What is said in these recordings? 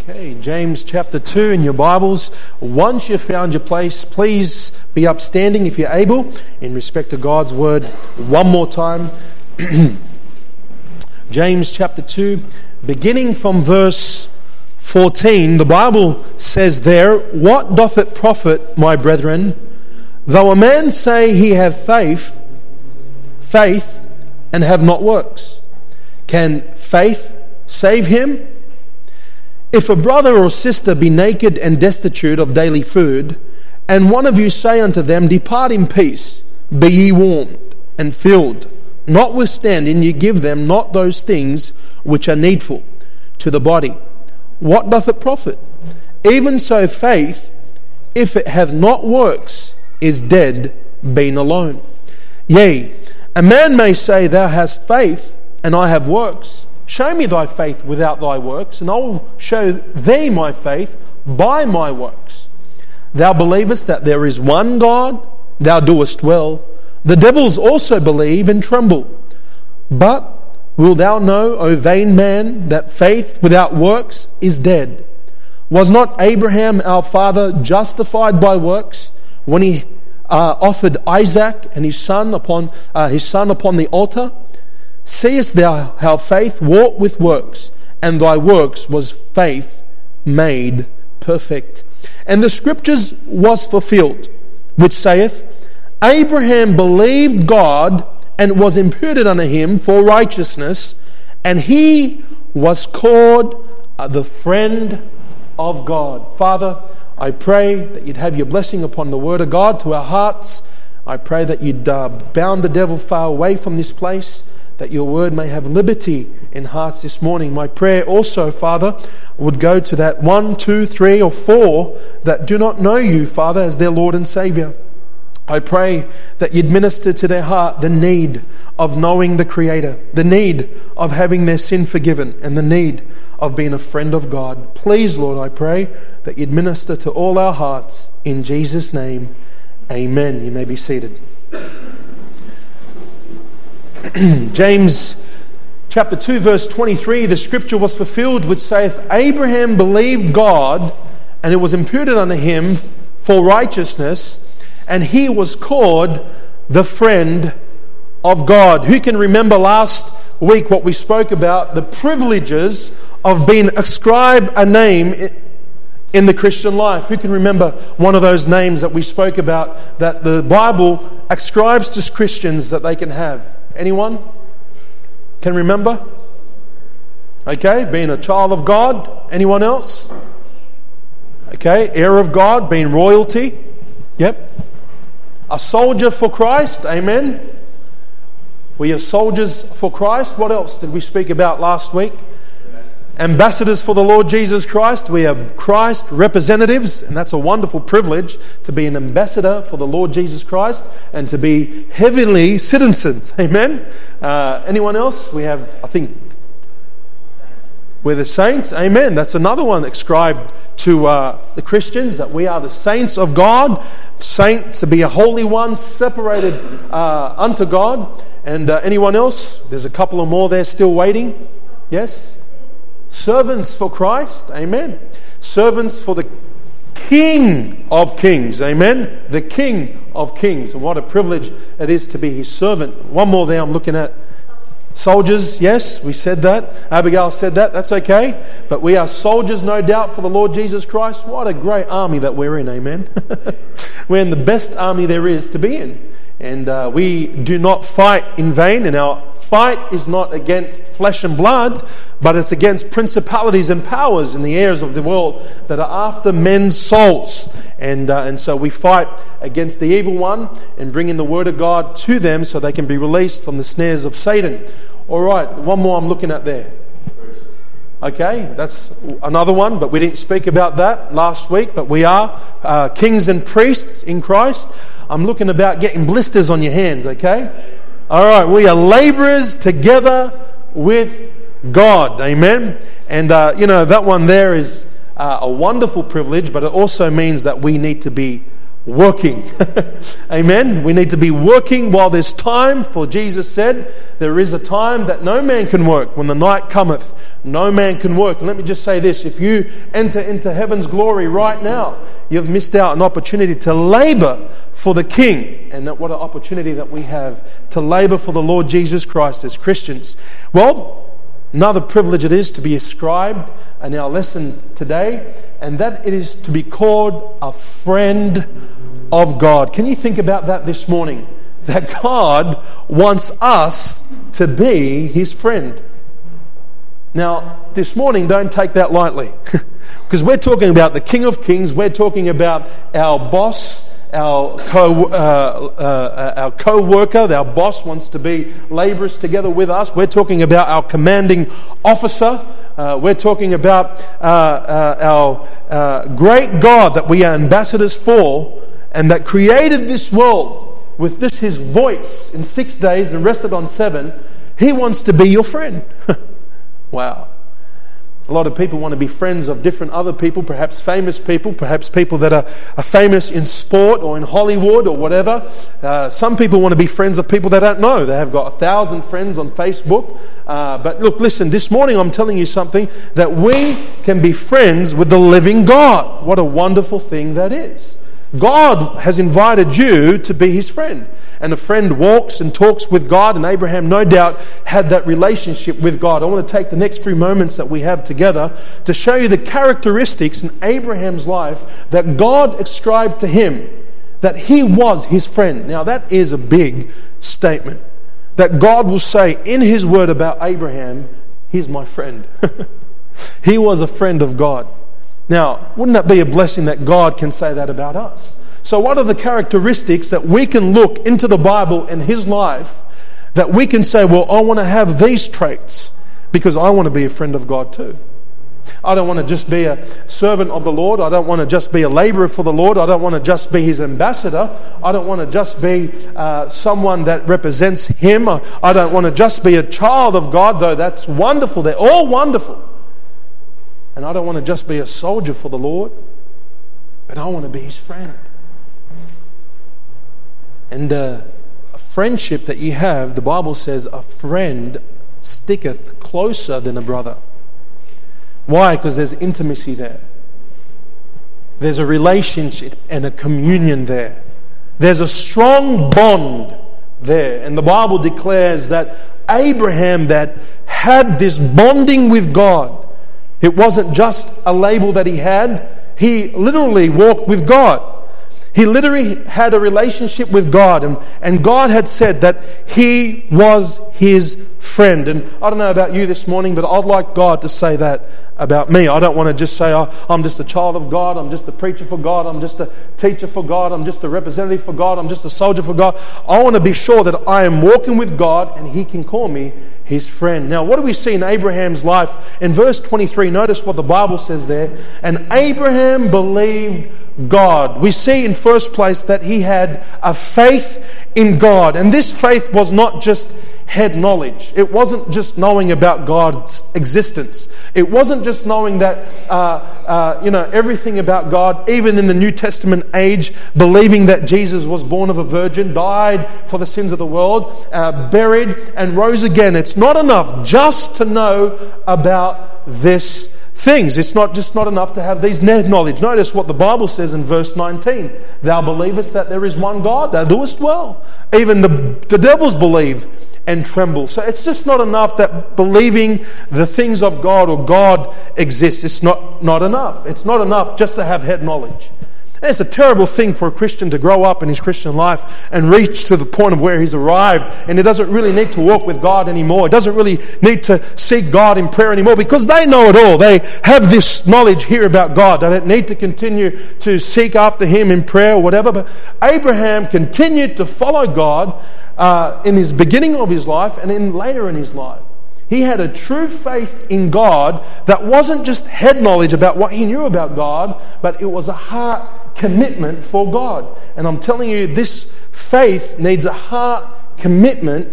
Okay, James chapter 2 in your Bibles. Once you've found your place, please be upstanding if you're able in respect to God's Word. One more time. James chapter 2, beginning from verse 14, the Bible says there, "What doth it profit, my brethren, though a man say he have faith, and have not works? Can faith save him? If a brother or sister be naked and destitute of daily food, and one of you say unto them, Depart in peace, be ye warmed and filled, notwithstanding ye give them not those things which are needful to the body, what doth it profit? Even so faith, if it hath not works, is dead, being alone. Yea, a man may say, Thou hast faith, and I have works. Show me thy faith without thy works, and I will show thee my faith by my works. Thou believest that there is one God, thou doest well. The devils also believe and tremble. But wilt thou know, O vain man, that faith without works is dead? Was not Abraham our father justified by works when he offered Isaac and his son upon the altar? Seest thou how faith walked with works, and thy works was faith made perfect? And the scriptures was fulfilled, which saith, Abraham believed God, and it was imputed unto him for righteousness, and he was called the friend of God." Father, I pray that you'd have your blessing upon the word of God to our hearts. I pray that you'd bound the devil far away from this place, that your word may have liberty in hearts this morning. My prayer also, Father, would go to that 1, 2, 3 or 4 that do not know you, Father, as their Lord and Saviour. I pray that you'd minister to their heart the need of knowing the Creator, the need of having their sin forgiven, and the need of being a friend of God. Please, Lord, I pray that you'd minister to all our hearts. In Jesus' name, amen. You may be seated. James chapter 2 verse 23, the scripture was fulfilled which saith, Abraham believed God, and it was imputed unto him for righteousness, and he was called the friend of God. Who can remember last week what we spoke about, the privileges of being ascribed a name in the Christian life? Who can remember one of those names that we spoke about that the Bible ascribes to Christians that they can have? Anyone can remember? Okay, being a child of God. Anyone else? Okay, heir of God, being royalty. Yep. A soldier for Christ. Amen. We are soldiers for Christ. What else did we speak about last week? Ambassadors for the Lord Jesus Christ. We are Christ representatives, and that's a wonderful privilege to be an ambassador for the Lord Jesus Christ and to be heavenly citizens. Amen. Anyone else? We have, I think, we're the saints. Amen. That's another one ascribed to the Christians, that we are the saints of God. Saints, to be a holy one, separated unto God. And anyone else? There's a couple of more there still waiting. Yes? Servants for Christ, amen. Servants for the King of Kings, amen. The King of Kings, and what a privilege it is to be his servant. One more there I'm looking at. Soldiers, yes, we said that. Abigail said that, that's okay. But we are soldiers, no doubt, for the Lord Jesus Christ. What a great army that we're in, amen. We're in the best army there is to be in. And we do not fight in vain, and our fight is not against flesh and blood, but it's against principalities and powers in the airs of the world that are after men's souls. And so we fight against the evil one and bring in the word of God to them so they can be released from the snares of Satan. All right, one more I'm looking at there. Okay, that's another one, but we didn't speak about that last week. But we are kings and priests in Christ. I'm looking about getting blisters on your hands, okay? All right, we are laborers together with God, amen? And, that one there is a wonderful privilege, but it also means that we need to be working. Amen. We need to be working while there's time, for Jesus said, there is a time that no man can work. When the night cometh, no man can work. And let me just say this, if you enter into heaven's glory right now, you've missed out an opportunity to labor for the King. And what an opportunity that we have to labor for the Lord Jesus Christ as Christians. Well, another privilege it is to be ascribed in our lesson today, and that it is to be called a friend of God. Can you think about that this morning? That God wants us to be His friend. Now, this morning, don't take that lightly. Because we're talking about the King of Kings. We're talking about our boss, our co-worker. Our boss wants to be laborers together with us. We're talking about our commanding officer. We're talking about our great God that we are ambassadors for, and that created this world with this His voice in 6 days and rested on 7. He wants to be your friend. Wow. A lot of people want to be friends of different other people, perhaps famous people, perhaps people that are famous in sport or in Hollywood or whatever. Some people want to be friends of people they don't know. They have got 1,000 friends on Facebook. But look, listen, this morning I'm telling you something, that we can be friends with the living God. What a wonderful thing that is. God has invited you to be His friend. And a friend walks and talks with God, and Abraham no doubt had that relationship with God. I want to take the next few moments that we have together to show you the characteristics in Abraham's life that God ascribed to him, that he was his friend. Now that is a big statement, that God will say in His word about Abraham, he's my friend. He was a friend of God. Now, wouldn't that be a blessing that God can say that about us? So what are the characteristics that we can look into the Bible and His life that we can say, well, I want to have these traits because I want to be a friend of God too. I don't want to just be a servant of the Lord. I don't want to just be a laborer for the Lord. I don't want to just be His ambassador. I don't want to just be someone that represents Him. I don't want to just be a child of God, though that's wonderful. They're all wonderful. And I don't want to just be a soldier for the Lord, but I want to be His friend. And a friendship that you have, the Bible says, a friend sticketh closer than a brother. Why? Because there's intimacy there. There's a relationship and a communion there. There's a strong bond there. And the Bible declares that Abraham that had this bonding with God, it wasn't just a label that he had. He literally walked with God. He literally had a relationship with God. And God had said that He was His friend. And I don't know about you this morning, but I'd like God to say that about me. I don't want to just say, oh, I'm just a child of God. I'm just a preacher for God. I'm just a teacher for God. I'm just a representative for God. I'm just a soldier for God. I want to be sure that I am walking with God and He can call me His friend. Now, what do we see in Abraham's life? In verse 23, notice what the Bible says there. And Abraham believed God. We see in first place that he had a faith in God. And this faith was not just head knowledge. It wasn't just knowing about God's existence. It wasn't just knowing that, everything about God, even in the New Testament age, believing that Jesus was born of a virgin, died for the sins of the world, buried and rose again. It's not enough just to know about this things. It's not enough to have these knowledge. Notice what the Bible says in verse 19. Thou believest that there is one God, thou doest well. Even the devils believe and tremble. So it's just not enough that believing the things of God or God exists. It's not enough. It's not enough just to have head knowledge. And it's a terrible thing for a Christian to grow up in his Christian life and reach to the point of where he's arrived, and he doesn't really need to walk with God anymore. He doesn't really need to seek God in prayer anymore because they know it all. They have this knowledge here about God. They don't need to continue to seek after Him in prayer or whatever. But Abraham continued to follow God in his beginning of his life and then later in his life. He had a true faith in God that wasn't just head knowledge about what he knew about God, but it was a heart commitment for God. And I'm telling you, this faith needs a heart commitment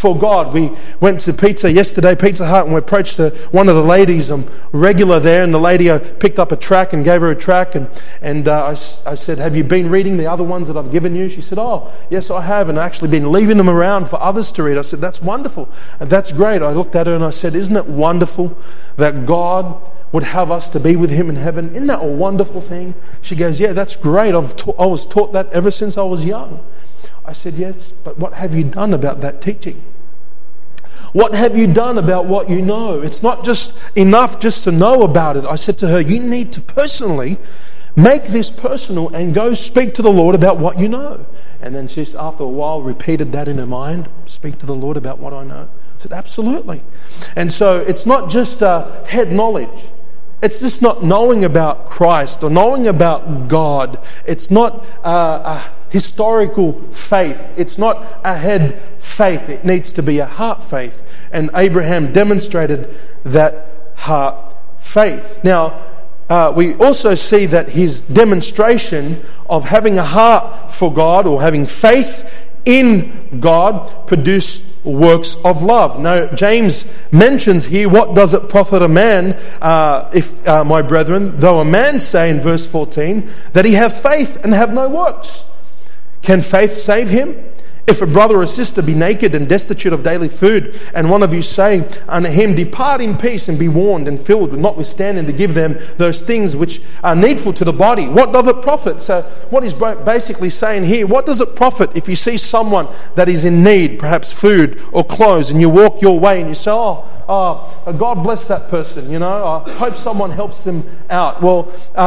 for God. We went to Pizza Hut, and we approached one of the ladies, regular there, and the lady picked up a track and gave her a track, and I said, have you been reading the other ones that I've given you? She said, oh, yes, I have, and I've actually been leaving them around for others to read. I said, that's wonderful, and that's great. I looked at her and I said, isn't it wonderful that God would have us to be with Him in heaven? Isn't that a wonderful thing? She goes, yeah, that's great. I was taught that ever since I was young. I said, yes, but what have you done about that teaching? What have you done about what you know? It's not just enough just to know about it. I said to her, you need to personally make this personal and go speak to the Lord about what you know. And then she, after a while, repeated that in her mind, speak to the Lord about what I know. I said, absolutely. And so it's not just head knowledge. It's just not knowing about Christ or knowing about God. It's not a historical faith. It's not a head faith. It needs to be a heart faith. And Abraham demonstrated that heart faith. Now, we also see that his demonstration of having a heart for God or having faith in God produced works of love. Now, James mentions here, what does it profit a man, if my brethren, though a man say in verse 14, that he have faith and have no works? Can faith save him? If a brother or sister be naked and destitute of daily food, and one of you say unto him, depart in peace and be warned and filled, with notwithstanding to give them those things which are needful to the body, what doth it profit? So what he's basically saying here, what does it profit if you see someone that is in need, perhaps food or clothes, and you walk your way and you say, oh, God bless that person, I hope someone helps them out. Well,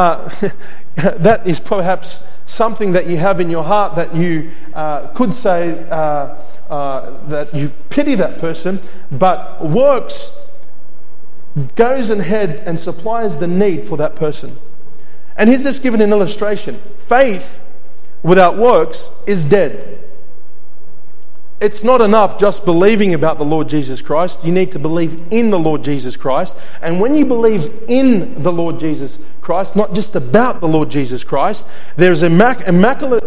that is perhaps something that you have in your heart that you could say that you pity that person, but works goes ahead and supplies the need for that person. And he's just given an illustration. Faith without works is dead. It's not enough just believing about the Lord Jesus Christ. You need to believe in the Lord Jesus Christ. And when you believe in the Lord Jesus Christ, not just about the Lord Jesus Christ, there's a miraculous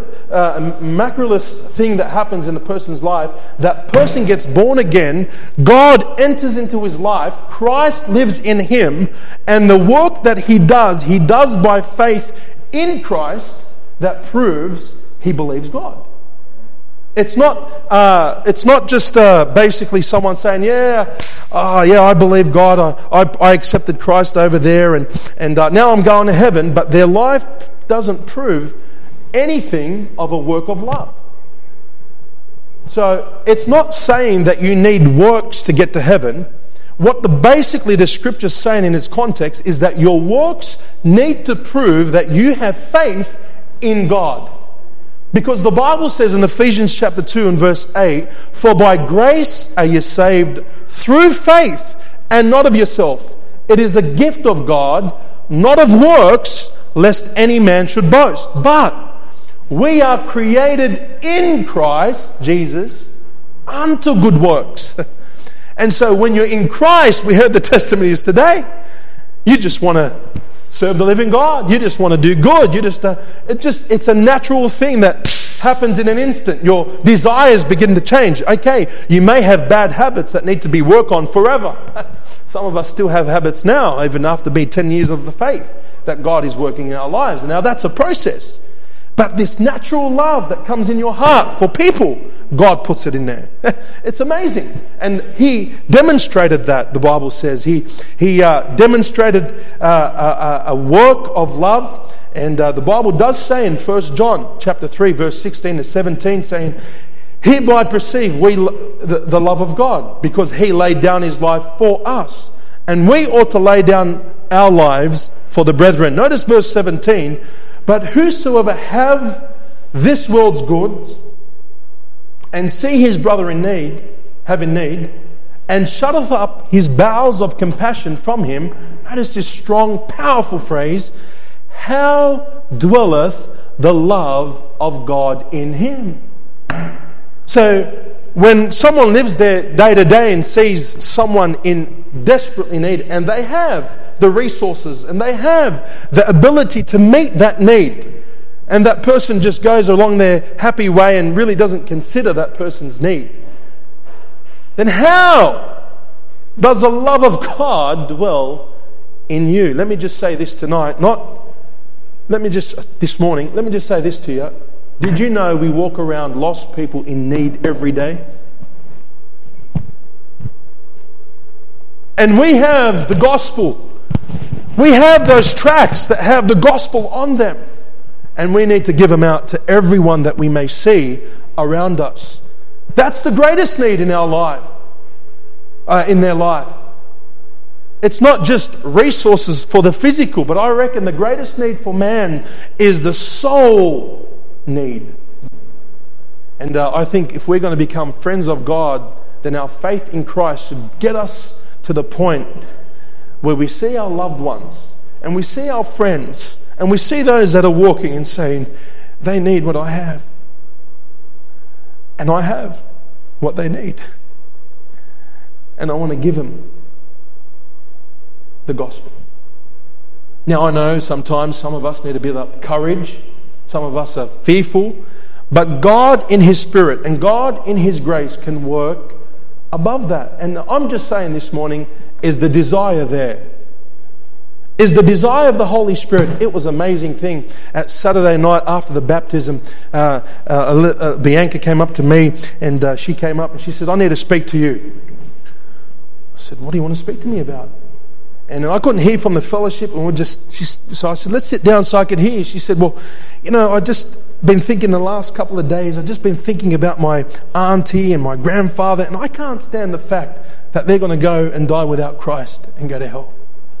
thing that happens in a person's life. That person gets born again. God enters into his life. Christ lives in him. And the work that he does by faith in Christ that proves he believes God. It's not just basically someone saying, I believe God, I accepted Christ over there and now I'm going to heaven, but their life doesn't prove anything of a work of love. So it's not saying that you need works to get to heaven. What basically the scripture's saying in its context is that your works need to prove that you have faith in God. Because the Bible says in Ephesians chapter 2 and verse 8, for by grace are you saved through faith, and not of yourself. It is a gift of God, not of works, lest any man should boast. But we are created in Christ Jesus unto good works. And so when you're in Christ, we heard the testimonies today, you just want to serve the living God. You just want to do good. It's a natural thing that happens in an instant. Your desires begin to change. Okay, you may have bad habits that need to be worked on forever. Some of us still have habits now, even after being 10 years of the faith, that God is working in our lives. Now that's a process. But this natural love that comes in your heart for people, God puts it in there. It's amazing. And he demonstrated that, the Bible says. He demonstrated a work of love. And the Bible does say in 1 John chapter 3, verse 16 to 17, saying, hereby perceive we the love of God, because he laid down his life for us. And we ought to lay down our lives for the brethren. Notice verse 17, but whosoever have this world's goods, and see his brother in need, and shutteth up his bowels of compassion from him. Notice this strong, powerful phrase. How dwelleth the love of God in him? So, when someone lives there day to day and sees someone in desperately need, and they have the resources and they have the ability to meet that need, and that person just goes along their happy way and really doesn't consider that person's need, then how does the love of God dwell in you? Let me just say this tonight. This morning, let me just say this to you. Did you know we walk around lost people in need every day? And we have the gospel. We have those tracts that have the gospel on them. And we need to give them out to everyone that we may see around us. That's the greatest need in our life, in their life. It's not just resources for the physical, but I reckon the greatest need for man is the soul need. And I think if we're going to become friends of God, then our faith in Christ should get us to the point where we see our loved ones and we see our friends and we see those that are walking and saying, they need what I have. And I have what they need. And I want to give them the gospel. Now I know sometimes some of us need a bit of courage. Some of us are fearful. But God in His Spirit and God in His grace can work above that. And I'm just saying this morning, is the desire there? Is the desire of the Holy Spirit? It was an amazing thing. At Saturday night after the baptism, Bianca came up to me and she came up and she said, I need to speak to you. I said, what do you want to speak to me about? And I couldn't hear from the fellowship, and so I said, let's sit down so I could hear. She said, well, I just been thinking the last couple of days, I've just been thinking about my auntie and my grandfather, and I can't stand the fact that they're going to go and die without Christ and go to hell.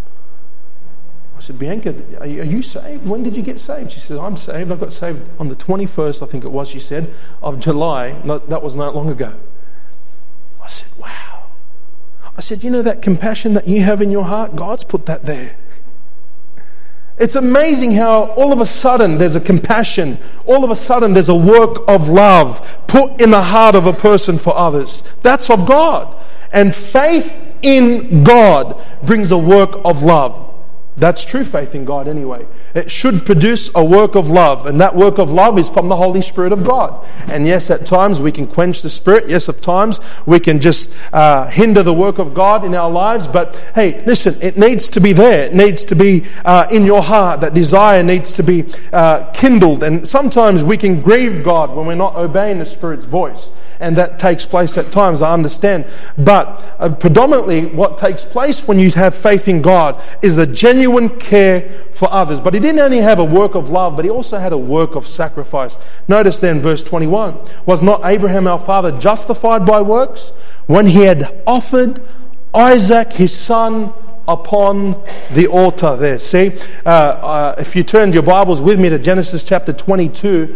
I said, Bianca, are you saved? When did you get saved? She said, I'm saved. I got saved on the 21st, I think it was, she said, of July. That was not long ago. I said, wow. I said, that compassion that you have in your heart, God's put that there. It's amazing how all of a sudden there's a compassion, all of a sudden there's a work of love put in the heart of a person for others. That's of God. And faith in God brings a work of love. That's true faith in God anyway. It should produce a work of love, and that work of love is from the Holy Spirit of God. And yes, at times we can quench the Spirit. Yes, at times we can just hinder the work of God in our lives. But hey, listen, it needs to be there. It needs to be in your heart. That desire needs to be kindled. And sometimes we can grieve God when we're not obeying the Spirit's voice. And that takes place at times, I understand. But predominantly what takes place when you have faith in God is the genuine care for others. But He didn't only have a work of love, but He also had a work of sacrifice. Notice then verse 21. Was not Abraham our father justified by works when he had offered Isaac his son upon the altar there? See, if you turned your Bibles with me to Genesis chapter 22,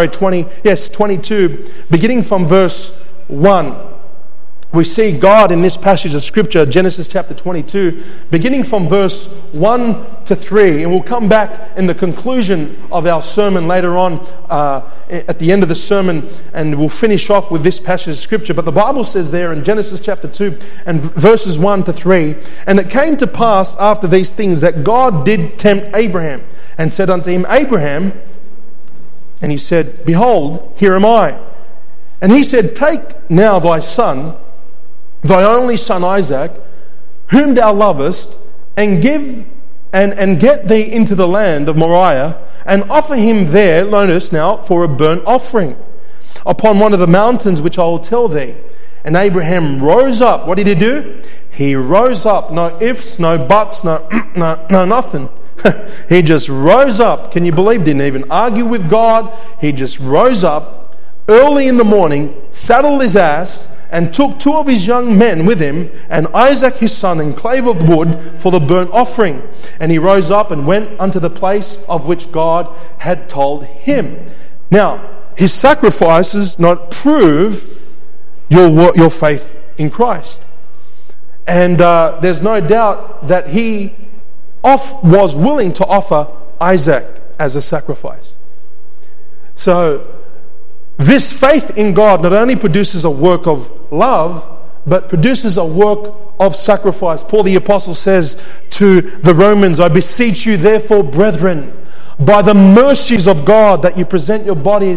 beginning from verse 1. We see God in this passage of Scripture, Genesis chapter 22, beginning from verse 1 to 3. And we'll come back in the conclusion of our sermon later on, at the end of the sermon, and we'll finish off with this passage of Scripture. But the Bible says there in Genesis chapter 2 and verses 1 to 3, And it came to pass after these things that God did tempt Abraham, and said unto him, Abraham, and he said, Behold, here am I. And he said, Take now thy son, thy only son Isaac, whom thou lovest, and get thee into the land of Moriah, and offer him there, notice now, for a burnt offering, upon one of the mountains which I will tell thee. And Abraham rose up. What did he do? He rose up. No ifs, no buts, no nothing. He just rose up. Can you believe? Didn't even argue with God. He just rose up early in the morning, saddled his ass, and took 2 of his young men with him, and Isaac his son, and clave of wood for the burnt offering. And he rose up and went unto the place of which God had told him. Now, his sacrifices not prove your faith in Christ. And there's no doubt that he was willing to offer Isaac as a sacrifice. So, this faith in God not only produces a work of love, but produces a work of sacrifice. Paul the Apostle says to the Romans, I beseech you therefore, brethren, by the mercies of God, that you present your bodies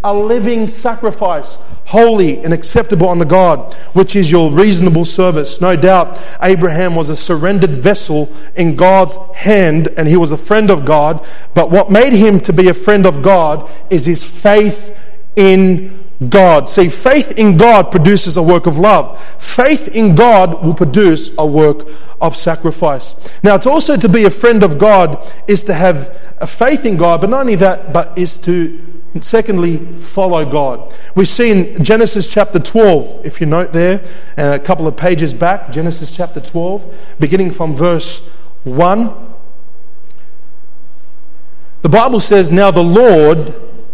a living sacrifice, holy and acceptable unto God, which is your reasonable service. No doubt Abraham was a surrendered vessel in God's hand, and he was a friend of God. But what made him to be a friend of God is his faith in God. See, faith in God produces a work of love. Faith in God will produce a work of sacrifice. Now, it's also to be a friend of God is to have a faith in God, but not only that, but is to secondly follow God. We see in Genesis chapter 12, if you note there, and a couple of pages back, Genesis chapter 12, beginning from verse 1. The Bible says, "Now the Lord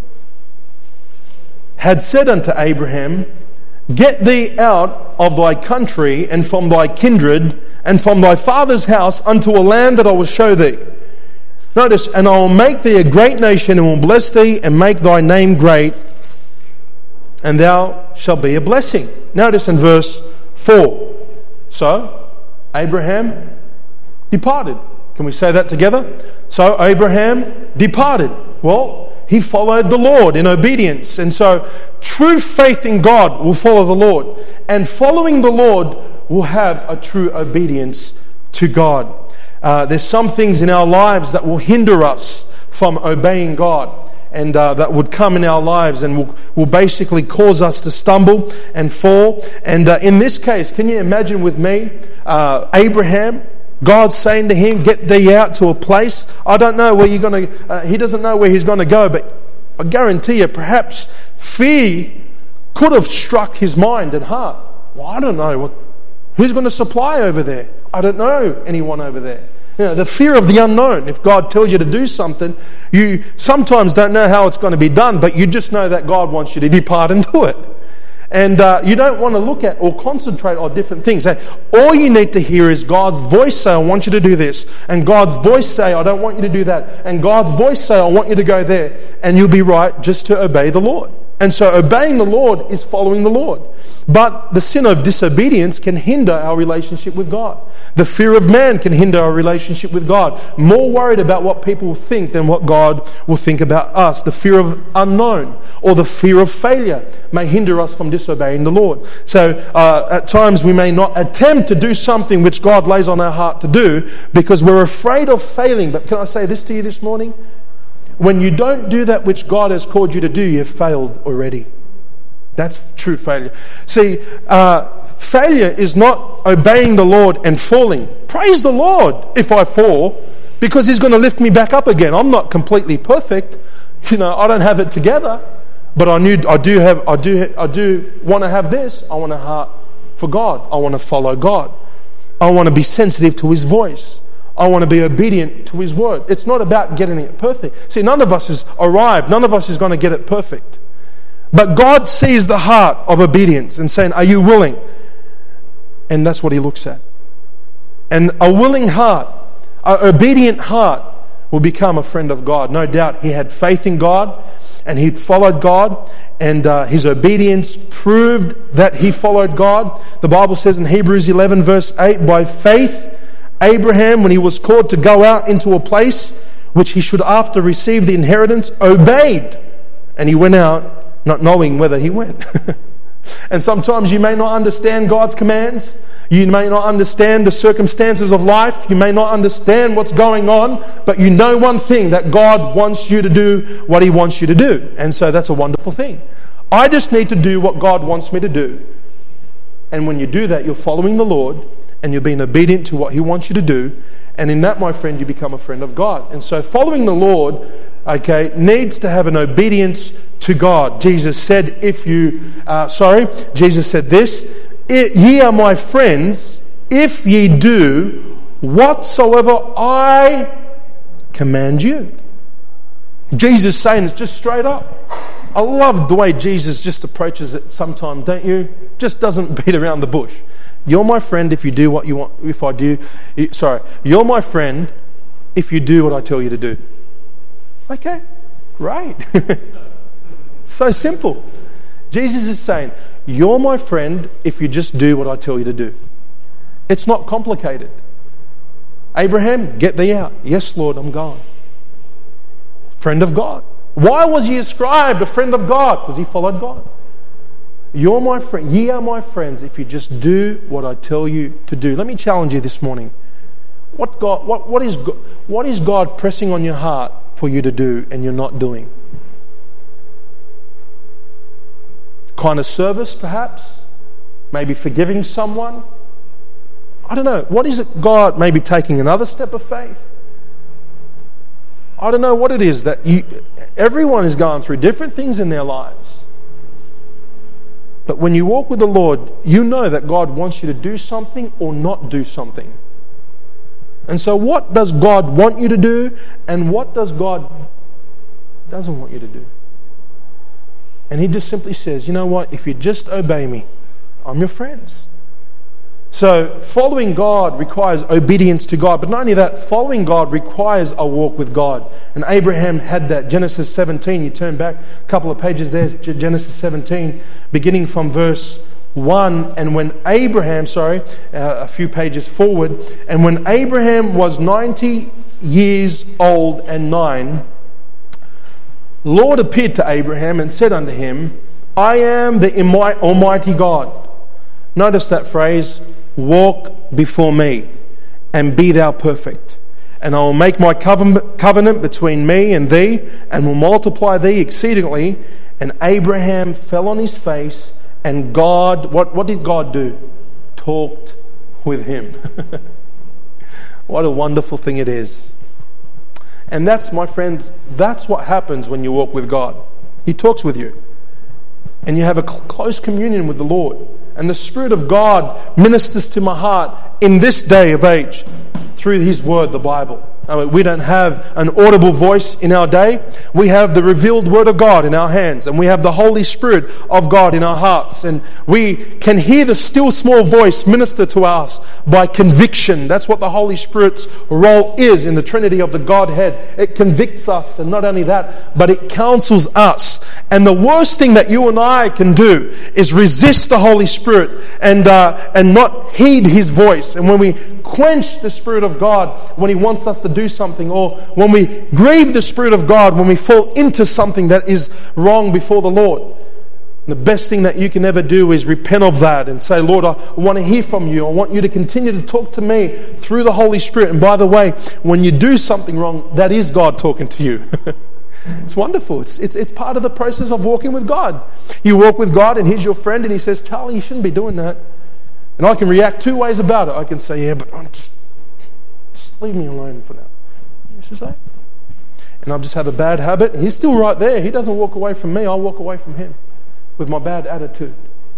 had said unto Abraham, Get thee out of thy country and from thy kindred and from thy father's house unto a land that I will show thee. Notice, and I will make thee a great nation and will bless thee and make thy name great, and thou shalt be a blessing." Notice in verse 4. So, Abraham departed. Can we say that together? So, Abraham departed. Well, he followed the Lord in obedience. And so, true faith in God will follow the Lord. And following the Lord will have a true obedience to God. There's some things in our lives that will hinder us from obeying God. And that would come in our lives and will basically cause us to stumble and fall. And in this case, can you imagine with me, Abraham, God's saying to him, "Get thee out to a place." I don't know where you're going to, he doesn't know where he's going to go, but I guarantee you, perhaps fear could have struck his mind and heart. Well, I don't know. Who's going to supply over there? I don't know anyone over there. You know, the fear of the unknown. If God tells you to do something, you sometimes don't know how it's going to be done, but you just know that God wants you to depart and do it. And you don't want to look at or concentrate on different things. All you need to hear is God's voice say, "I want you to do this." And God's voice say, "I don't want you to do that." And God's voice say, "I want you to go there." And you'll be right just to obey the Lord. And so obeying the Lord is following the Lord. But the sin of disobedience can hinder our relationship with God. The fear of man can hinder our relationship with God. More worried about what people will think than what God will think about us. The fear of unknown or the fear of failure may hinder us from disobeying the Lord. So at times we may not attempt to do something which God lays on our heart to do because we're afraid of failing. But can I say this to you this morning? When you don't do that which God has called you to do, you've failed already. That's true failure. See, failure is not obeying the Lord and falling. Praise the Lord if I fall, because He's going to lift me back up again. I'm not completely perfect. You know, I don't have it together, but I do want to have this. I want a heart for God. I want to follow God. I want to be sensitive to His voice. I want to be obedient to His word. It's not about getting it perfect. See, none of us has arrived. None of us is going to get it perfect. But God sees the heart of obedience and saying, "Are you willing?" And that's what He looks at. And a willing heart, an obedient heart will become a friend of God. No doubt he had faith in God and he followed God, and his obedience proved that he followed God. The Bible says in Hebrews 11 verse 8, "By faith Abraham, when he was called to go out into a place which he should after receive the inheritance, obeyed. And he went out not knowing whether he went." And sometimes you may not understand God's commands. You may not understand the circumstances of life. You may not understand what's going on. But you know one thing, that God wants you to do what He wants you to do. And so that's a wonderful thing. I just need to do what God wants me to do. And when you do that, you're following the Lord and you're being obedient to what He wants you to do. And in that, my friend, you become a friend of God. And so following the Lord, needs to have an obedience to God. Jesus said, Jesus said this, "Ye are my friends, if ye do whatsoever I command you." Jesus saying it just straight up. I love the way Jesus just approaches it sometimes, don't you? Just doesn't beat around the bush. You're my friend if you do what you want. You're my friend if you do what I tell you to do. Okay, right. So simple. Jesus is saying, you're my friend if you just do what I tell you to do. It's not complicated. Abraham, get thee out. Yes, Lord, I'm gone. Friend of God. Why was he ascribed a friend of God? Because he followed God. You're my friend. Ye are my friends if you just do what I tell you to do. Let me challenge you this morning. What is God pressing on your heart for you to do and you're not doing? Kind of service, perhaps? Maybe forgiving someone? I don't know. What is it God maybe taking another step of faith? I don't know what it is that everyone is going through different things in their lives. But when you walk with the Lord, you know that God wants you to do something or not do something. And so what does God want you to do and what does God doesn't want you to do? And he just simply says, you know what, if you just obey me, I'm your friends. So following God requires obedience to God. But not only that, following God requires a walk with God. And Abraham had that. Genesis 17, you turn back a couple of pages there, Genesis 17, beginning from verse 1. And when Abraham, a few pages forward, and when Abraham was 90 years old and 9, Lord appeared to Abraham and said unto him, I am the Almighty God. Notice that phrase, walk before me and be thou perfect. And I will make my covenant between me and thee and will multiply thee exceedingly. And Abraham fell on his face and God, what did God do? Talked with him. What a wonderful thing it is. And that's, my friends, that's what happens when you walk with God. He talks with you. And you have a close communion with the Lord. And the Spirit of God ministers to my heart in this day of age through His Word, the Bible. We don't have an audible voice in our day. We have the revealed Word of God in our hands. And we have the Holy Spirit of God in our hearts. And we can hear the still small voice minister to us by conviction. That's what the Holy Spirit's role is in the Trinity of the Godhead. It convicts us, and not only that, but it counsels us. And the worst thing that you and I can do is resist the Holy Spirit and not heed His voice. And when we quench the Spirit of God, when He wants us to do something, or when we grieve the Spirit of God, when we fall into something that is wrong before the Lord, the best thing that you can ever do is repent of that and say, Lord, I want to hear from you. I want you to continue to talk to me through the Holy Spirit. And by the way, when you do something wrong, that is God talking to you. It's wonderful. It's part of the process of walking with God. You walk with God and He's your friend and He says, Charlie, you shouldn't be doing that. And I can react two ways about it. I can say, yeah, but just leave me alone for now. You should say. And I'll just have a bad habit. He's still right there. He doesn't walk away from me. I'll walk away from Him with my bad attitude.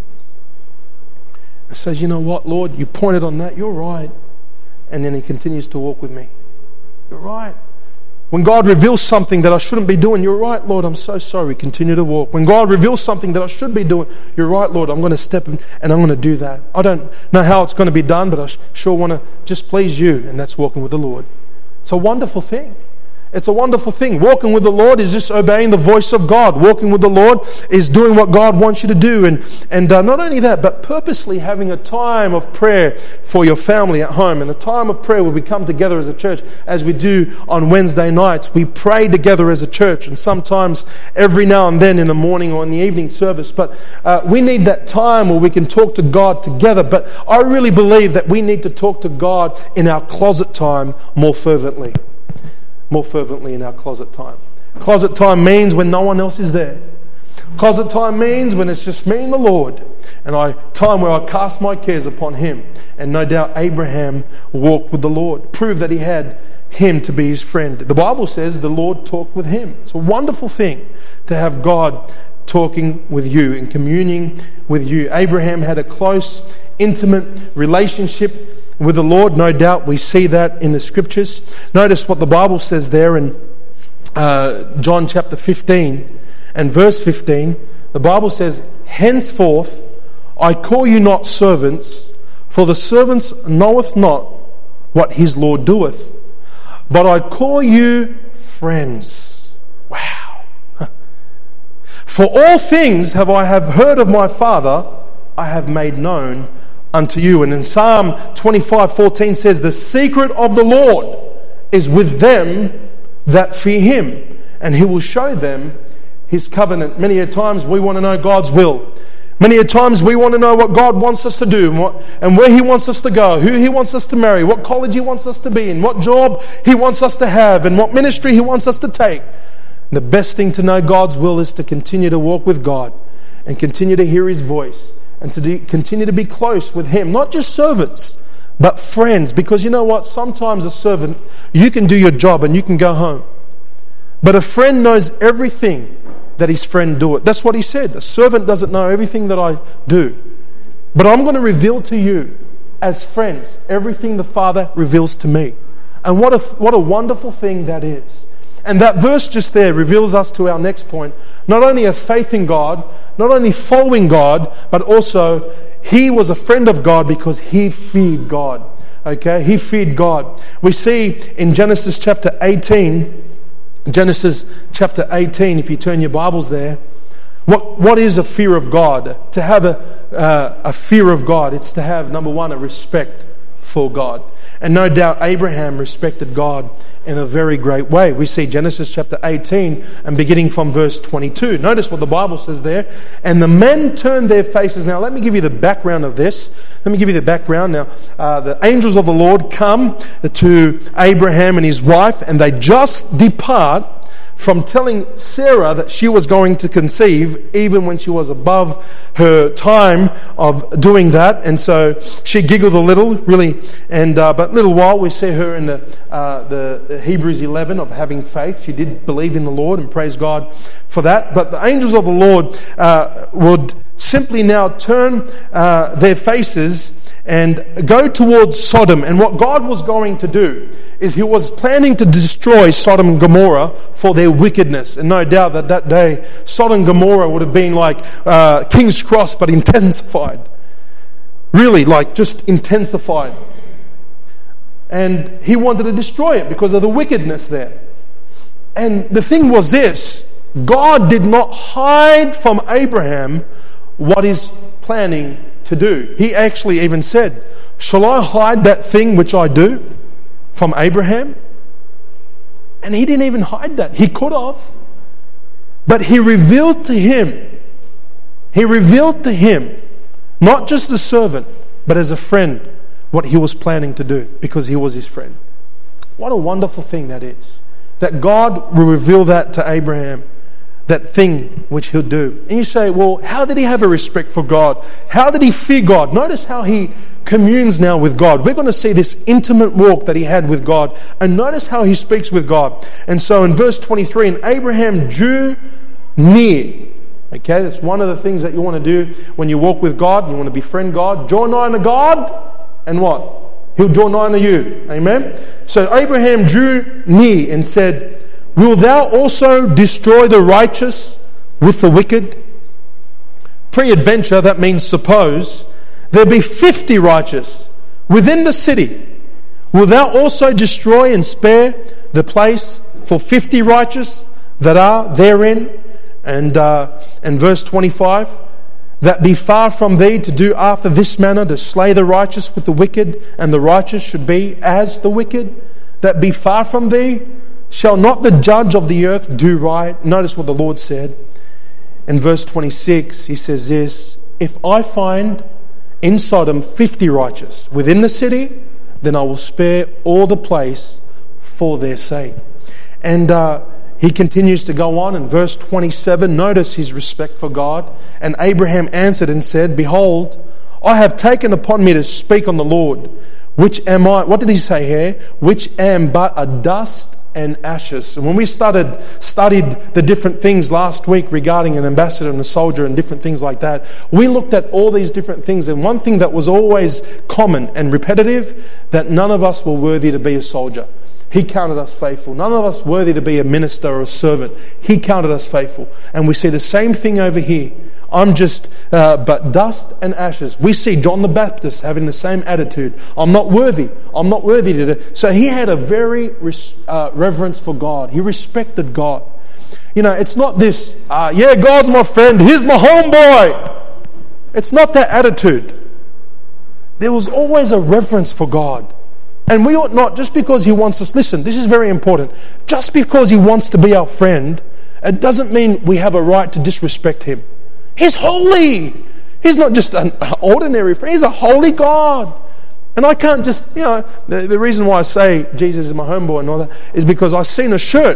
It says, you know what, Lord, you pointed on that. You're right. And then He continues to walk with me. You're right. When God reveals something that I shouldn't be doing, you're right, Lord, I'm so sorry. Continue to walk. When God reveals something that I should be doing, you're right, Lord, I'm going to step in and I'm going to do that. I don't know how it's going to be done, but I sure want to just please you. And that's walking with the Lord. It's a wonderful thing. It's a wonderful thing. Walking with the Lord is just obeying the voice of God. Walking with the Lord is doing what God wants you to do. And not only that, but purposely having a time of prayer for your family at home. And a time of prayer where we come together as a church, as we do on Wednesday nights. We pray together as a church. And sometimes every now and then in the morning or in the evening service. But we need that time where we can talk to God together. But I really believe that we need to talk to God in our closet time more fervently. More fervently in our closet time. Closet time means when no one else is there. Closet time means when it's just me and the Lord. And time where I cast my cares upon Him. And no doubt Abraham walked with the Lord. Proved that he had Him to be his friend. The Bible says the Lord talked with him. It's a wonderful thing to have God talking with you and communing with you. Abraham had a close, intimate relationship with the Lord. No doubt we see that in the Scriptures. Notice what the Bible says there in John chapter 15 and verse 15. The Bible says, henceforth I call you not servants, for the servants knoweth not what his Lord doeth, but I call you friends. Wow. For all things I have heard of my Father, I have made known unto you. And in Psalm 25:14 says, the secret of the Lord is with them that fear Him. and He will show them His covenant. Many a times we want to know God's will. Many a times we want to know what God wants us to do and where He wants us to go, who He wants us to marry, what college He wants us to be in, what job He wants us to have, and what ministry He wants us to take. The best thing to know God's will is to continue to walk with God and continue to hear His voice and to continue to be close with Him. Not just servants, but friends. Because you know what? Sometimes a servant, you can do your job and you can go home. But a friend knows everything that his friend do it. That's what He said. A servant doesn't know everything that I do. But I'm going to reveal to you as friends everything the Father reveals to me. And what a wonderful thing that is. And that verse just there reveals us to our next point. Not only a faith in God, not only following God, but also he was a friend of God because he feared God. Okay? He feared God. We see in Genesis chapter 18, if you turn your Bibles there, what is a fear of God? To have a fear of God, it's to have, number one, a respect for God. And no doubt Abraham respected God in a very great way. We see Genesis chapter 18 and beginning from verse 22. Notice what the Bible says there. And the men turned their faces. Now let me give you the background of this. Let me give you the background. Now the angels of the Lord come to Abraham and his wife, and they just depart from telling Sarah that she was going to conceive even when she was above her time of doing that. And so she giggled a little, really, and but a little while we see her in the Hebrews 11 of having faith. She did believe in the Lord and praise God for that. But the angels of the Lord would simply now turn their faces and go towards Sodom. And what God was going to do is He was planning to destroy Sodom and Gomorrah for their wickedness. And no doubt that day, Sodom and Gomorrah would have been like King's Cross, but intensified. Really, like just intensified. And He wanted to destroy it because of the wickedness there. And the thing was this: God did not hide from Abraham what He's planning to do. He actually even said, "Shall I hide that thing which I do from Abraham?" And He didn't even hide that. He could have. But He revealed to him, not just as a servant, but as a friend, what He was planning to do, because He was his friend. What a wonderful thing that is. That God will reveal that to Abraham, that thing which He'll do. And you say, well, how did he have a respect for God? How did he fear God? Notice how he communes now with God. We're going to see this intimate walk that he had with God. And notice how he speaks with God. And so in verse 23, and Abraham drew near. Okay, that's one of the things that you want to do when you walk with God. You want to befriend God. Draw nigh to God, and what? He'll draw nigh to you. Amen? So Abraham drew near and said, "Will thou also destroy the righteous with the wicked?" Pre-adventure, that means suppose there be 50 righteous within the city. Will thou also destroy and spare the place for 50 righteous that are therein? And verse 25, that be far from thee to do after this manner, to slay the righteous with the wicked, and the righteous should be as the wicked. That be far from thee. Shall not the judge of the earth do right? Notice what the Lord said. In verse 26, He says this: if I find in Sodom 50 righteous within the city, then I will spare all the place for their sake. And he continues to go on in verse 27. Notice his respect for God. And Abraham answered and said, "Behold, I have taken upon me to speak on the Lord. Which am I?" What did he say here? "Which am but a dust and ashes." And when we studied the different things last week regarding an ambassador and a soldier and different things like that, we looked at all these different things, and one thing that was always common and repetitive, that none of us were worthy to be a soldier. He counted us faithful. None of us worthy to be a minister or a servant. He counted us faithful. And we see the same thing over here. I'm just but dust and ashes. We see John the Baptist having the same attitude. I'm not worthy. I'm not worthy to do. So he had a very reverence for God. He respected God. You know, it's not this, yeah, God's my friend. He's my homeboy. It's not that attitude. There was always a reverence for God. And we ought not, just because He wants us, listen, this is very important, just because He wants to be our friend, it doesn't mean we have a right to disrespect Him. He's holy. He's not just an ordinary friend. He's a holy God. And I can't just, the reason why I say Jesus is my homeboy and all that is because I've seen a shirt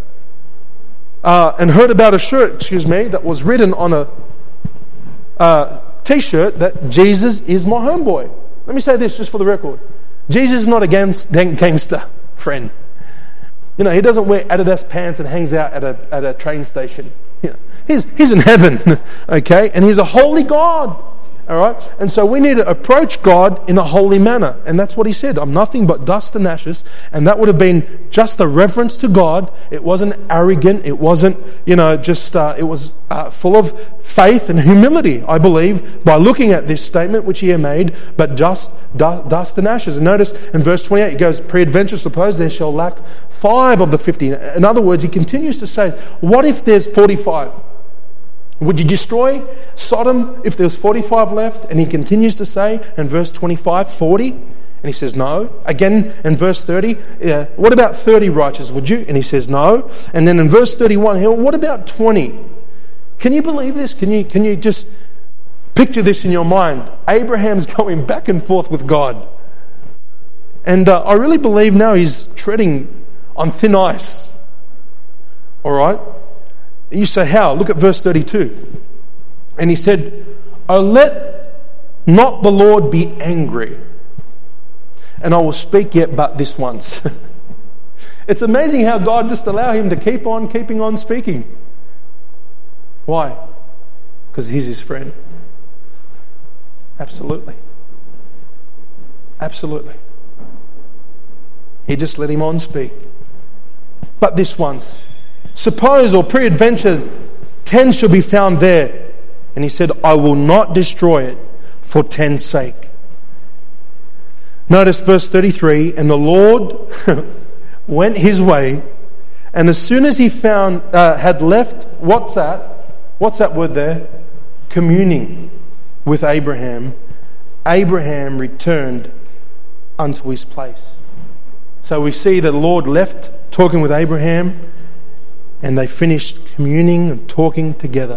and heard about a shirt, that was written on a t-shirt that Jesus is my homeboy. Let me say this just for the record. Jesus is not a gangster friend. He doesn't wear Adidas pants and hangs out at a train station. He's in heaven, okay? And He's a holy God, all right? And so we need to approach God in a holy manner. And that's what He said. I'm nothing but dust and ashes. And that would have been just a reverence to God. It wasn't arrogant. It wasn't, it was full of faith and humility, I believe, by looking at this statement which He had made, but just dust and ashes. And notice in verse 28, it goes, peradventure suppose there shall lack 5 of the 50. In other words, He continues to say, what if there's 45? Would you destroy Sodom if there was 45 left? And He continues to say in verse 25, 40? And He says no. Again in verse 30, what about 30 righteous, would you? And He says no. And then in verse 31, what about 20? Can you believe this? Can you just picture this in your mind? Abraham's going back and forth with God. And I really believe now he's treading on thin ice. All right? You say, how? Look at verse 32. And he said, "Oh, let not the Lord be angry, and I will speak yet but this once." It's amazing how God just allowed him to keep on keeping on speaking. Why? Because he's his friend. Absolutely. Absolutely. He just let him on speak. But this once. Suppose or peradventure 10 shall be found there. And he said, "I will not destroy it for 10's sake." Notice verse 33, and the Lord went his way, and as soon as he had left, what's that word there? Communing with Abraham. Abraham returned unto his place. So we see the Lord left talking with Abraham, and they finished communing and talking together.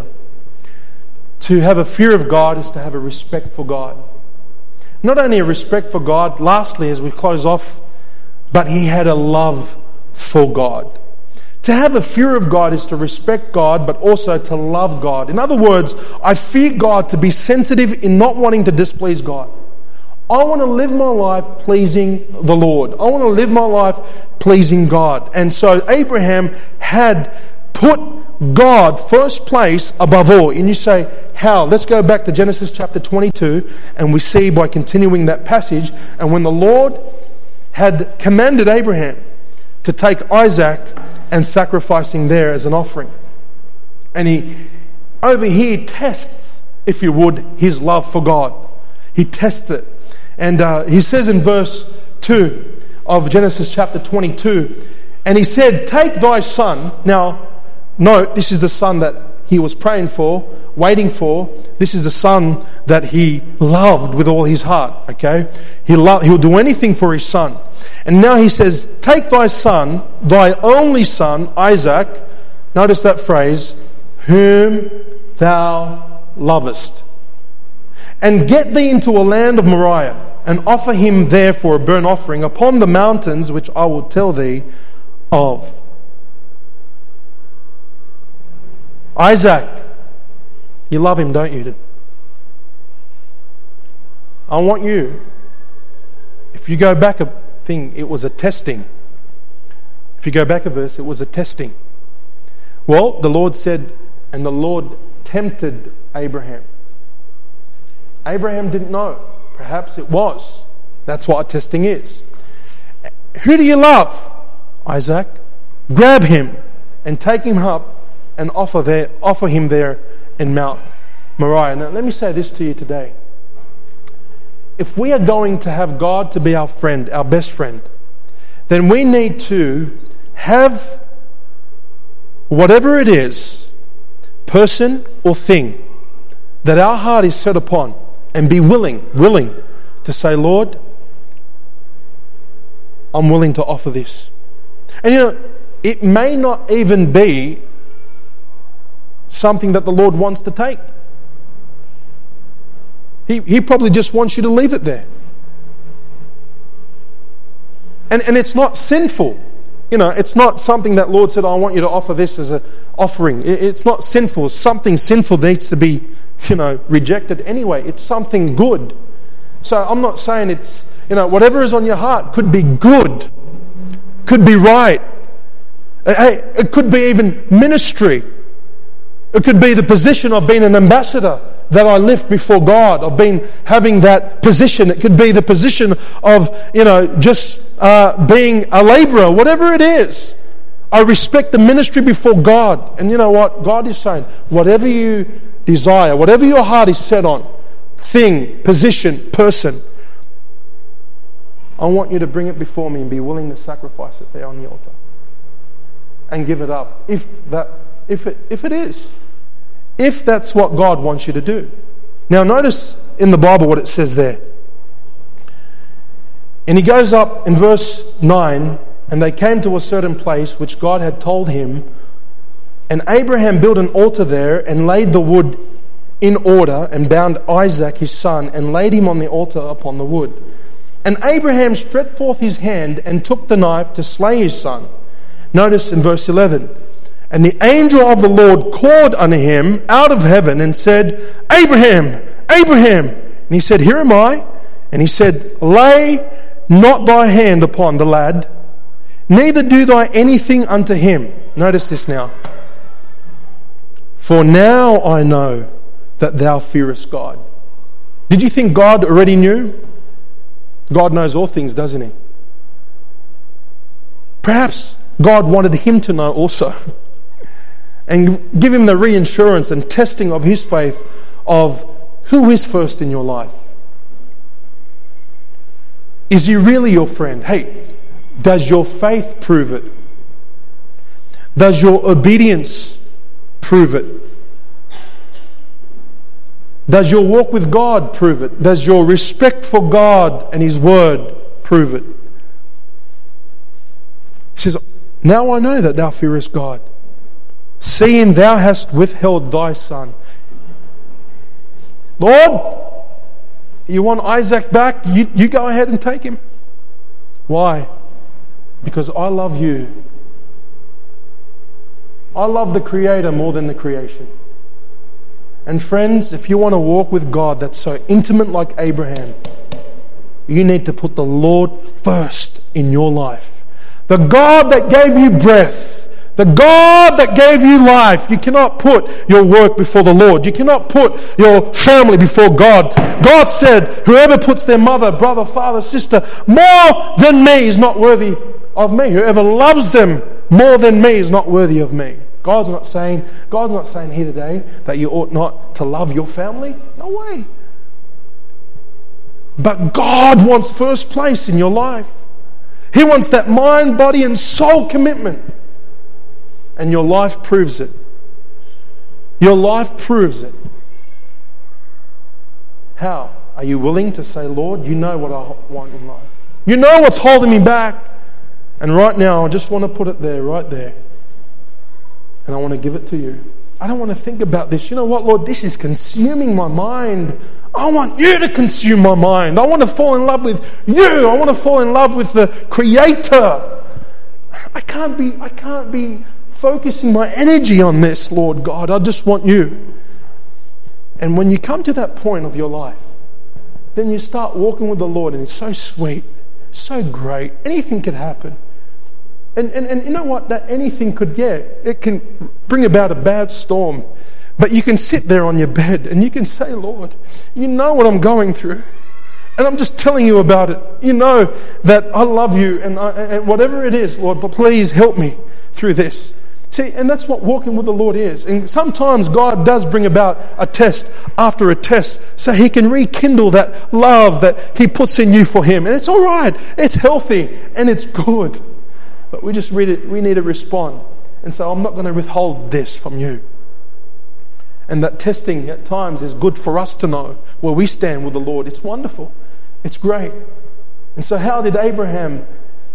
To have a fear of God is to have a respect for God. Not only a respect for God, lastly, as we close off, but he had a love for God. To have a fear of God is to respect God, but also to love God. In other words, I fear God to be sensitive in not wanting to displease God. I want to live my life pleasing the Lord. I want to live my life pleasing God. And so Abraham had put God first place above all. And you say, how? Let's go back to Genesis chapter 22, and we see by continuing that passage, and when the Lord had commanded Abraham to take Isaac and sacrificing there as an offering. And he, over here, tests, if you would, his love for God. He tests it. And he says in verse 2 of Genesis chapter 22, and he said, "Take thy son." Now, note, this is the son that he was praying for, waiting for. This is the son that he loved with all his heart, okay? He'll do anything for his son. And now he says, "Take thy son, thy only son, Isaac," notice that phrase, "whom thou lovest, and get thee into a land of Moriah, and offer him there for a burnt offering upon the mountains which I will tell thee of." Isaac, you love him, don't you? I want you, if you go back a thing, it was a testing. If you go back a verse, it was a testing. Well, the Lord said, and the Lord tempted Abraham. Abraham didn't know. Perhaps it was. That's what a testing is. Who do you love? Isaac. Grab him and take him up and offer him there in Mount Moriah. Now, let me say this to you today. If we are going to have God to be our friend, our best friend, then we need to have whatever it is, person or thing, that our heart is set upon, and be willing to say, "Lord, I'm willing to offer this. And it may not even be something that the Lord wants to take. He probably just wants you to leave it there. And it's not sinful. It's not something that Lord said, I want you to offer this as an offering. It's not sinful. Something sinful needs to be, rejected anyway. It's something good. So I'm not saying it's, whatever is on your heart could be good, could be right. Hey, it could be even ministry. It could be the position of being an ambassador that I lift before God, of having that position. It could be the position of, just being a labourer, whatever it is. I respect the ministry before God. And you know what? God is saying, whatever you desire, whatever your heart is set on, thing, position, person, I want you to bring it before me and be willing to sacrifice it there on the altar. And give it up. If it is. If that's what God wants you to do. Now notice in the Bible what it says there. And he goes up in verse 9, and they came to a certain place which God had told him, and Abraham built an altar there and laid the wood in order and bound Isaac his son and laid him on the altar upon the wood. And Abraham stretched forth his hand and took the knife to slay his son. Notice in verse 11, and the angel of the Lord called unto him out of heaven and said, Abraham, Abraham. And he said, Here am I. And he said, Lay not thy hand upon the lad, neither do thy anything unto him. Notice this now. For now I know that thou fearest God. Did you think God already knew? God knows all things, doesn't he? Perhaps God wanted him to know also. And give him the reassurance and testing of his faith of who is first in your life. Is he really your friend? Hey, does your faith prove it? Does your obedience prove it? Does your walk with God prove it? Does your respect for God and his word prove it? He says, Now I know that thou fearest God, seeing thou hast withheld thy son. Lord, you want Isaac back? You go ahead and take him. Why? Because I love you. I love the Creator more than the creation. And friends, if you want to walk with God that's so intimate like Abraham, you need to put the Lord first in your life. The God that gave you breath, the God that gave you life. You cannot put your work before the Lord. You cannot put your family before God. God said, whoever puts their mother, brother, father, sister more than me is not worthy of me. Whoever loves them more than me is not worthy of me. God's not saying here today that you ought not to love your family. No way. But God wants first place in your life. He wants that mind, body and soul commitment. And your life proves it. Your life proves it. How? Are you willing to say, Lord, you know what I want in life. You know what's holding me back. And right now, I just want to put it there, right there. And I want to give it to you. I don't want to think about this. You know what, Lord? This is consuming my mind. I want you to consume my mind. I want to fall in love with you. I want to fall in love with the Creator. I can't be focusing my energy on this, Lord God. I just want you. And when you come to that point of your life, then you start walking with the Lord, and it's so sweet, so great. Anything could happen. And you know what? That anything could get. It can bring about a bad storm. But you can sit there on your bed and you can say, Lord, you know what I'm going through. And I'm just telling you about it. You know that I love you and whatever it is, Lord, but please help me through this. See, and that's what walking with the Lord is. And sometimes God does bring about a test after a test so He can rekindle that love that He puts in you for Him. And it's all right. It's healthy and it's good. But we need to respond. And so I'm not going to withhold this from you. And that testing at times is good for us to know where we stand with the Lord. It's wonderful. It's great. And so how did Abraham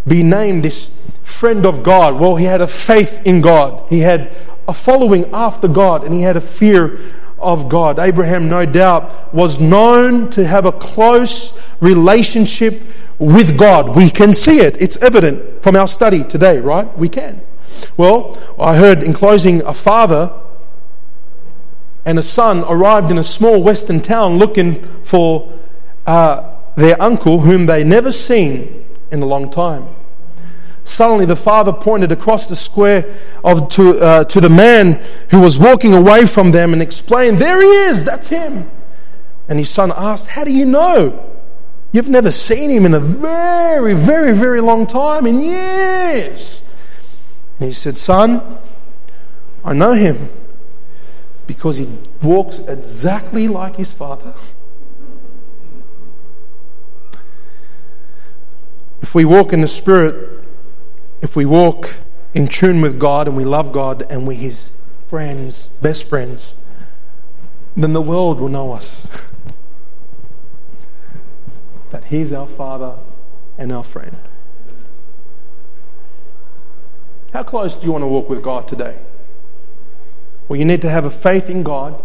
be named this friend of God? Well, he had a faith in God. He had a following after God, and he had a fear of God. Abraham, no doubt, was known to have a close relationship with God. We can see it. It's evident from our study today, right? We can. Well, I heard in closing, a father and a son arrived in a small western town looking for their uncle, whom they never seen in a long time. Suddenly the father pointed across the square to the man who was walking away from them and explained, "There he is, that's him." And his son asked, "How do you know? You've never seen him in a very, very, very long time, in years." And he said, "Son, I know him because he walks exactly like his father." If we walk in the Spirit, if we walk in tune with God and we love God and we're His friends, best friends, then the world will know us. That He's our Father and our friend. How close do you want to walk with God today? Well, you need to have a faith in God.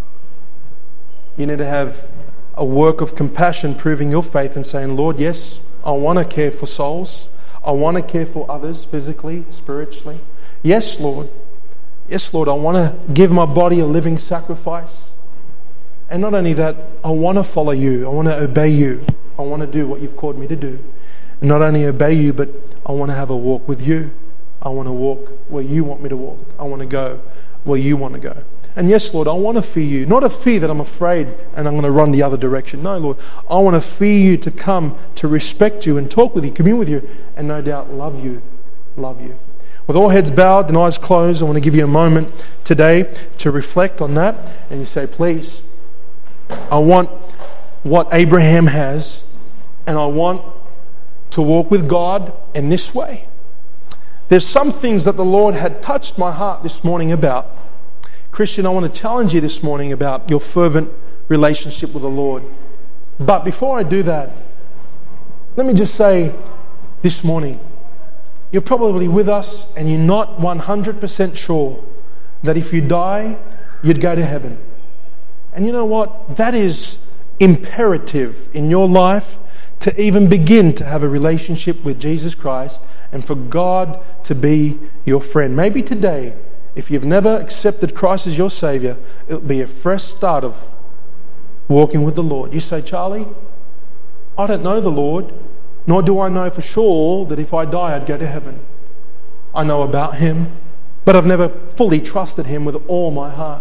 You need to have a work of compassion proving your faith and saying, "Lord, yes, I want to care for souls. I want to care for others physically, spiritually. Yes, Lord. Yes, Lord, I want to give my body a living sacrifice. And not only that, I want to follow you. I want to obey you. I want to do what you've called me to do. And not only obey you, but I want to have a walk with you. I want to walk where you want me to walk. I want to go where you want to go. And yes, Lord, I want to fear you. Not a fear that I'm afraid and I'm going to run the other direction. No, Lord, I want to fear you, to come, to respect you and talk with you, commune with you, and no doubt love you. Love you. With all heads bowed and eyes closed, I want to give you a moment today to reflect on that. And you say, please, I want what Abraham has, and I want to walk with God in this way. There's some things that the Lord had touched my heart this morning about. Christian, I want to challenge you this morning about your fervent relationship with the Lord. But before I do that, let me just say this morning, you're probably with us and you're not 100% sure that if you die, you'd go to heaven. And you know what? That is imperative in your life to even begin to have a relationship with Jesus Christ and for God to be your friend. Maybe today, if you've never accepted Christ as your Savior, it'll be a fresh start of walking with the Lord. You say, Charlie, I don't know the Lord, nor do I know for sure that if I die I'd go to heaven. I know about Him, but I've never fully trusted Him with all my heart.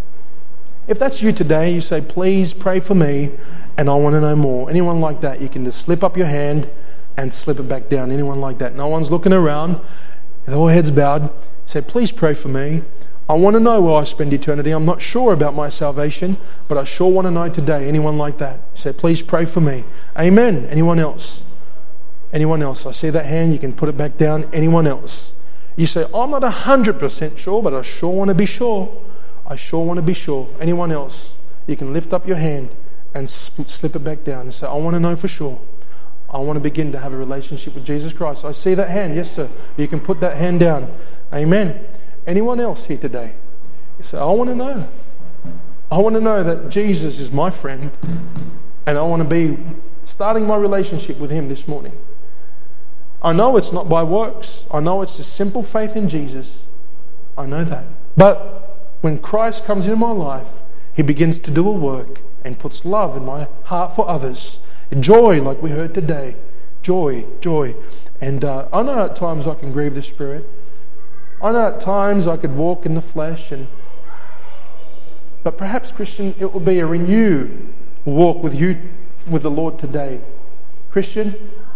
If that's you today, you say, please pray for me and I want to know more. Anyone like that, you can just slip up your hand and slip it back down. Anyone like that? No one's looking around, with all heads bowed. Say, please pray for me. I want to know where I spend eternity. I'm not sure about my salvation, but I sure want to know today. Anyone like that? Say, please pray for me. Amen. Anyone else? Anyone else? I see that hand. You can put it back down. Anyone else? You say, I'm not 100% sure, but I sure want to be sure. I sure want to be sure. Anyone else? You can lift up your hand and slip it back down and say, I want to know for sure. I want to begin to have a relationship with Jesus Christ. I see that hand. Yes, sir. You can put that hand down. Amen. Anyone else here today? You say, I want to know. I want to know that Jesus is my friend and I want to be starting my relationship with Him this morning. I know it's not by works. I know it's just simple faith in Jesus. I know that. But when Christ comes into my life, He begins to do a work and puts love in my heart for others. Joy, like we heard today. Joy. And I know at times I can grieve the Spirit. I know at times I could walk in the flesh, but perhaps, Christian, it will be a renewed walk with you, with the Lord today. Christian,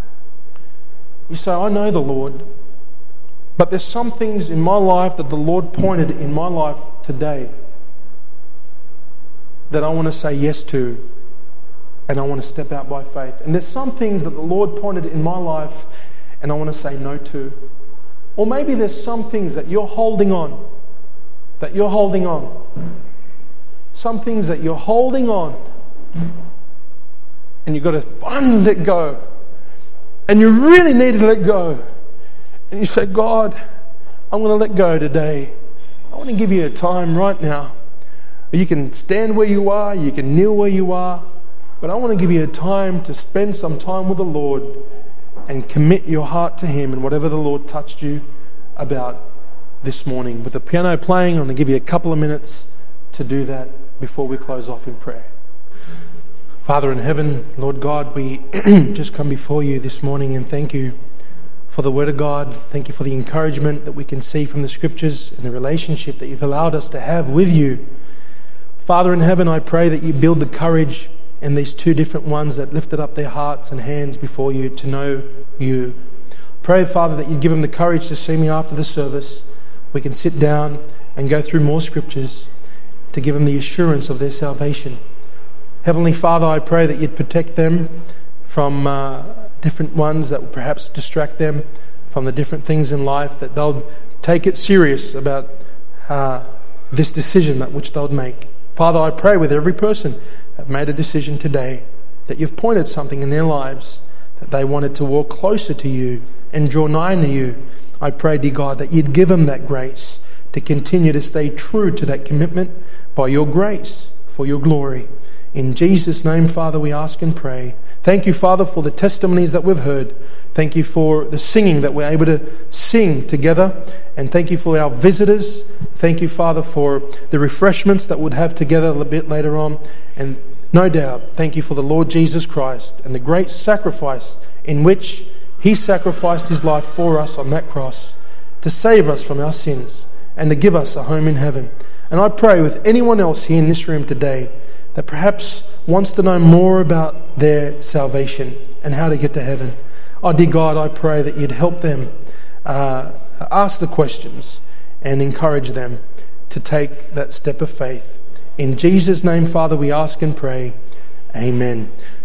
you say, I know the Lord, but there's some things in my life that the Lord pointed in my life today that I want to say yes to, and I want to step out by faith. And there's some things that the Lord pointed in my life and I want to say no to. Or maybe there's some things that you're holding on. Some things that you're holding on. And you've got to finally let go. and you really need to let go, and you say, God, I'm going to let go today. I want to give you a time right now. You can stand where you are, you can kneel where you are, but I want to give you a time to spend some time with the Lord and commit your heart to Him and whatever the Lord touched you about this morning. With the piano playing, I'm going to give you a couple of minutes to do that before we close off in prayer. Father in heaven, Lord God, we just come before you this morning and thank you for the Word of God. Thank you for the encouragement that we can see from the Scriptures and the relationship that you've allowed us to have with you. Father in heaven, I pray that you build the courage in these two different ones that lifted up their hearts and hands before you to know you. Pray, Father, that you'd give them the courage to see me after the service. We can sit down and go through more Scriptures to give them the assurance of their salvation. Heavenly Father, I pray that you'd protect them from different ones that will perhaps distract them from the different things in life, that they'll take it serious about this decision that which they'll make. Father, I pray with every person that made a decision today that you've pointed something in their lives that they wanted to walk closer to you and draw nigh to you. I pray, dear God, that you'd give them that grace to continue to stay true to that commitment by your grace for your glory. In Jesus' name, Father, we ask and pray. Thank you, Father, for the testimonies that we've heard. Thank you for the singing that we're able to sing together. And thank you for our visitors. Thank you, Father, for the refreshments that we'll have together a little bit later on. And no doubt, thank you for the Lord Jesus Christ and the great sacrifice in which He sacrificed His life for us on that cross to save us from our sins and to give us a home in heaven. And I pray with anyone else here in this room today that perhaps wants to know more about their salvation and how to get to heaven. Oh, dear God, I pray that you'd help them ask the questions and encourage them to take that step of faith. In Jesus' name, Father, we ask and pray. Amen.